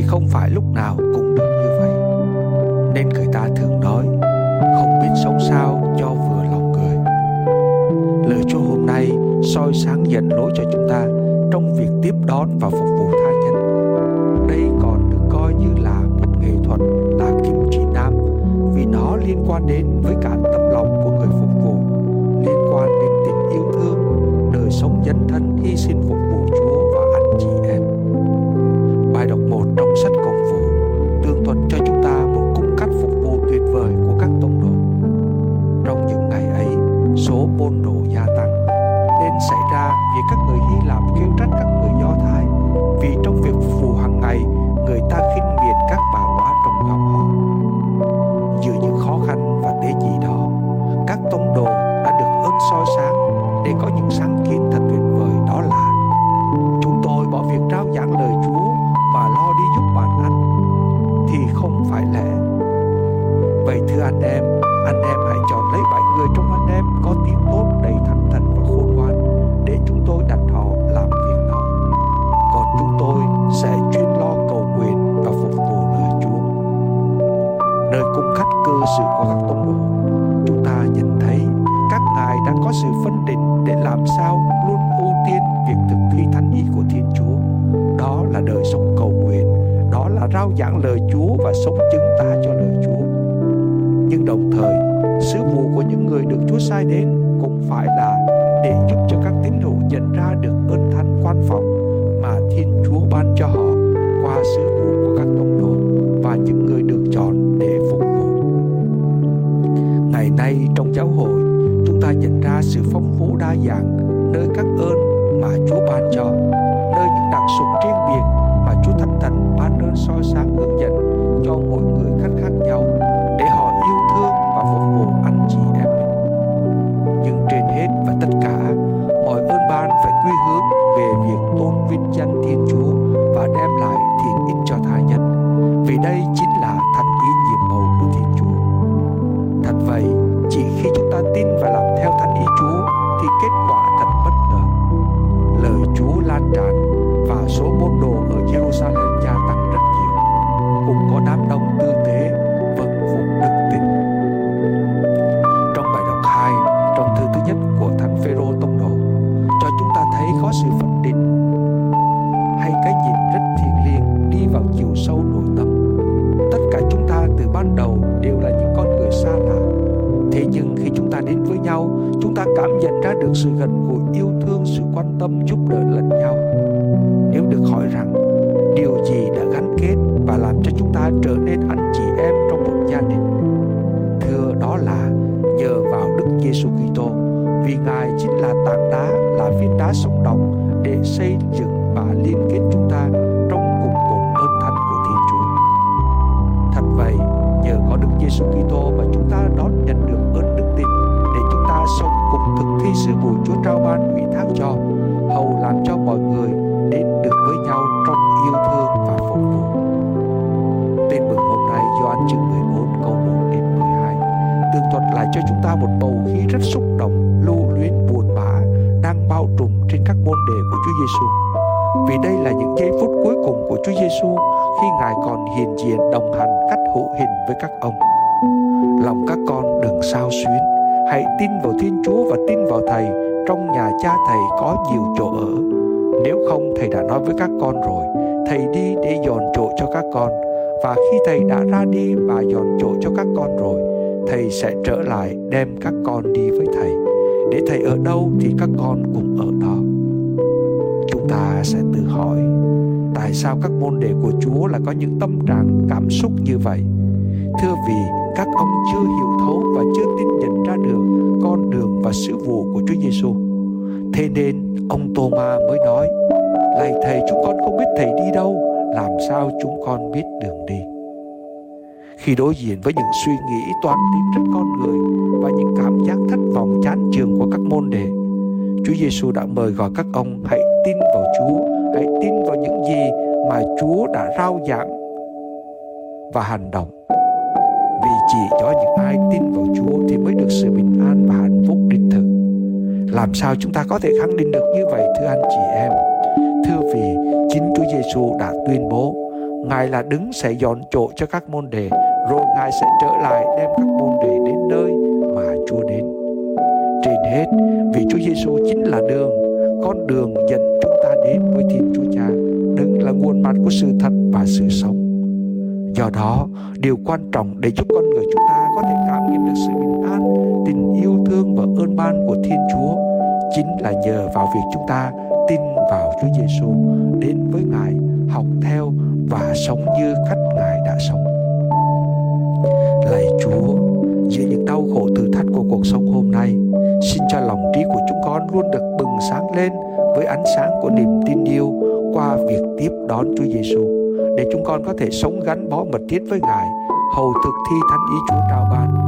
không phải lúc nào cũng được như vậy. Nên người ta thường nói không biết sống sao cho vừa lòng người. Lời Chúa hôm nay soi sáng dẫn lối cho chúng ta trong việc tiếp đón và phục vụ tha nhân. Đây còn được coi như là một nghệ thuật, là kim chỉ nam, vì nó liên quan đến với cả tấm lòng của người phục vụ, liên quan đến tình yêu thương, đời sống dấn thân hy sinh phục vụ Chúa và anh chị em. Bài đọc 1 trong sách Công vụ tường thuật cho chúng ta một cung cách phục vụ tuyệt vời của các tông đồ. Trong những ngày ấy, số môn đồ gia tăng, nên xảy ra vì các người Hy Lạp kêu trách các người Do Thái, vì trong việc phục vụ hàng ngày người ta khinh miệt các bà quá trong nhóm họ. Giữa những khó khăn và tế nhị đó, các tông đồ đã được ơn soi sáng để có những sáng kiến thật tuyệt vời, đó là chúng tôi bỏ việc rao giảng lời Chúa mà lo đi giúp bạn ăn thì không phải lẽ. Vậy thưa anh em hãy chọn lấy 7 người trong anh em có tiếng tốt, đầy thánh thần và khôn ngoan, để chúng tôi đặt họ làm việc đó. Còn chúng tôi sẽ chuyên lo cầu nguyện và phục vụ lời Chúa. Nơi cung cách cư xử của các tông đồ, chúng ta nhận thấy các ngài đã có sự phân định để làm sao luôn ưu tiên việc thực thi thánh ý của Thiên Chúa. Đó là đời sống cầu nguyện, đó là rao giảng lời Chúa và sống chứng tả cho lời Chúa. Nhưng đồng thời, sứ vụ của những người được Chúa sai đến cũng phải là để giúp cho các tín hữu nhận ra được ơn thánh quan phòng mà Thiên Chúa ban cho họ qua sứ vụ của các tông đồ và những người được chọn để phục vụ. Ngày nay trong giáo hội, chúng ta nhận ra sự phong phú đa dạng nơi các ơn mà Chúa ban cho, nơi những đặc sủng riêng biệt mà Chúa Thánh Thần ban ơn soi sáng hướng dẫn cho mỗi người khác nhau, để họ yêu thương và phục vụ anh chị em mình. Nhưng trên hết và tất cả, mọi ơn ban phải quy hướng về việc tôn vinh danh Thiên Chúa và đem lại thiện ích cho tha nhân, vì đây chính là thánh ý nhiệm màu của Thiên Chúa. Thật vậy, chỉ khi chúng ta tin và làm theo thánh ý Chúa thì kết quả thật bất ngờ. Lời Chúa lan tràn và số môn đồ ở Jerusalem gia tăng rất nhiều, cũng có đám đông tư tế vâng phục đức tin. Trong bài đọc 2 trong thư thứ nhất của Thánh Phêrô tông đồ cho chúng ta thấy có sự phân định hay cái nhìn rất thiêng liêng đi vào chiều sâu nội tâm. Tất cả chúng ta từ ban đầu đều là những con người xa lạ. Thế nhưng khi chúng ta đến với nhau, chúng ta cảm nhận ra được sự gần gũi, yêu thương, sự quan tâm, giúp đỡ lẫn nhau. Nếu được hỏi rằng điều gì đã gắn kết và làm cho chúng ta trở nên anh chị em trong một gia đình, thưa, đó là nhờ vào Đức Giêsu Kitô, vì Ngài chính là tảng đá, là viên đá sống động để xây dựng và liên kết chúng ta trong cùng một ơn thánh của Thiên Chúa. Thật vậy, nhờ có Đức Giêsu Kitô mà chúng ta đón nhận được ơn đức tin để chúng ta sống cùng thực thi sứ vụ Chúa trao ban ủy thác cho, hầu làm cho mọi người đến được với nhau trong yêu thương và phục vụ. Tin mừng hôm nay Gioan chương 14 câu 1 đến 12 tường thuật lại cho chúng ta một bầu khí rất xúc động, lưu luyến, buồn bã đang bao trùm trên các môn đệ của Chúa Giêsu. Vì đây là những giây phút cuối cùng của Chúa Giêsu khi Ngài còn hiện diện đồng hành cách hữu hình với các ông. Lòng các con đừng xao xuyến, hãy tin vào Thiên Chúa và tin vào Thầy. Trong nhà Cha Thầy có nhiều chỗ ở. Nếu không, Thầy đã nói với các con rồi, Thầy đi để dọn chỗ cho các con. Và khi Thầy đã ra đi và dọn chỗ cho các con rồi, Thầy sẽ trở lại đem các con đi với Thầy. Để Thầy ở đâu thì các con cũng ở đó. Chúng ta sẽ tự hỏi, tại sao các môn đệ của Chúa lại có những tâm trạng cảm xúc như vậy? Thưa, vì các ông chưa hiểu thấu và chưa tin nhận ra được con đường và sứ vụ của Chúa Giêsu. Thế nên ông Tô-ma mới nói, lạy Thầy, chúng con không biết Thầy đi đâu, làm sao chúng con biết đường đi? Khi đối diện với những suy nghĩ toan tính rất con người và những cảm giác thất vọng chán chường của các môn đệ, Chúa Giêsu đã mời gọi các ông hãy tin vào Chúa, hãy tin vào những gì mà Chúa đã rao giảng và hành động. Vì chỉ có những ai tin vào Chúa thì mới được sự bình an và hạnh phúc đích thực. Làm sao chúng ta có thể khẳng định được như vậy, thưa anh chị em? Thưa, vì chính Chúa Giêsu đã tuyên bố, Ngài là đứng sẽ dọn chỗ cho các môn đệ, rồi Ngài sẽ trở lại đem các môn đệ đến nơi mà Chúa đến. Trên hết, vì Chúa Giêsu chính là đường, con đường dẫn chúng ta đến với Thiên Chúa Cha, Đấng là nguồn mặt của sự thật và sự sống. Do đó, điều quan trọng để giúp con người chúng ta có thể cảm nghiệm được sự bình an, tình yêu thương và ơn ban của Thiên Chúa chính là nhờ vào việc chúng ta tin vào Chúa Giêsu, đến với Ngài, học theo và sống như cách Ngài đã sống. Lạy Chúa, giữa những đau khổ thử thách của cuộc sống hôm nay, xin cho lòng trí của chúng con luôn được bừng sáng lên với ánh sáng của niềm tin yêu qua việc tiếp đón Chúa Giêsu, để chúng con có thể sống gắn bó mật thiết với Ngài, hầu thực thi thánh ý Chúa trao ban